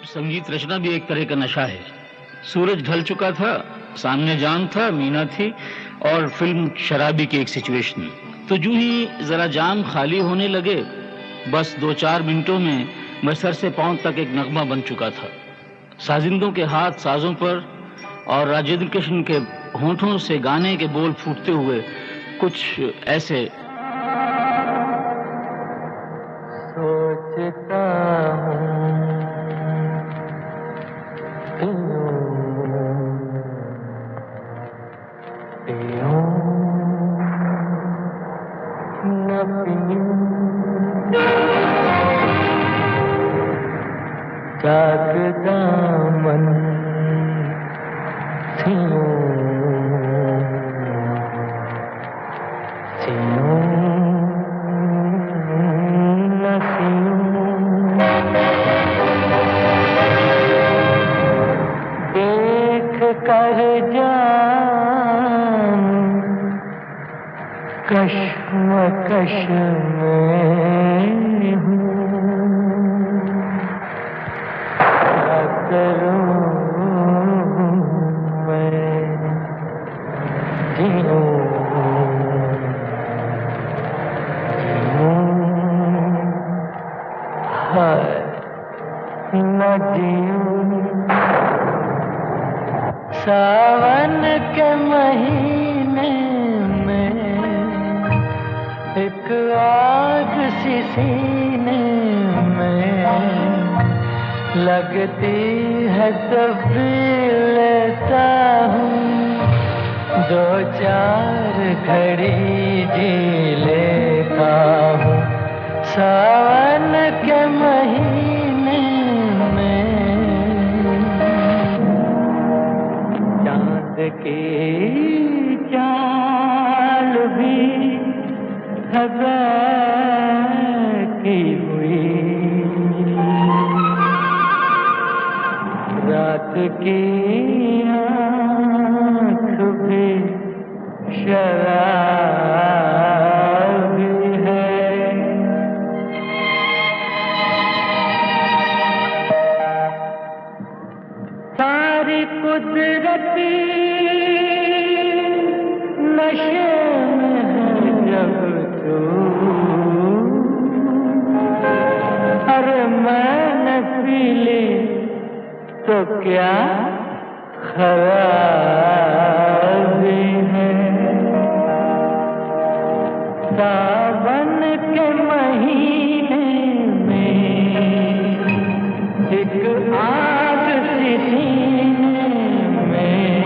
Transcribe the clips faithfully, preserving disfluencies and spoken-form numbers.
संगीत रचना भी एक तरह का नशा है। सूरज ढल चुका था, सामने जान था, मीना थी और फिल्म शराबी की एक सिचुएशन। तो जो ही जरा जाम खाली होने लगे, बस दो चार मिनटों में मैं सर से पांव तक एक नगमा बन चुका था। साजिंदों के हाथ साजों पर और राजेंद्र कृष्ण के होंठों से गाने के बोल फूटते हुए कुछ ऐसे। सोचता जागता मन सियों सियों न सियों देख कर जान कश्मकश में हूँ करूं मैं जीऊं जीऊं हाय न जीऊं। सावन के महीने में एक आग सी सीने में लगती है तो भी लेता हूँ, दो चार घड़ी जी लेता हूँ। सावन के महीने में चांद की चाल भी हवा की हुई, रात की आँख भी शराबी है। सारी कुदरती नशे में है जब तू, अरे मैंने पी ली तो क्या खराबी है। सावन के महीने में एक आग सी सीने में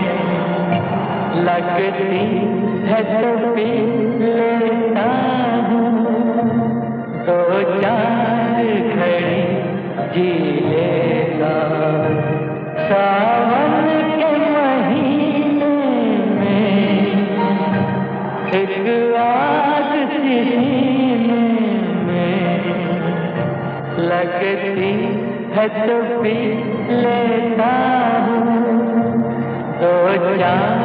लगती है तो पी लेता हूँ, दो चार घड़ी जी लेता हूँ। सावन के महीने में एक आग सी सीने में लगती है तो पी लेता हूँ, दो चार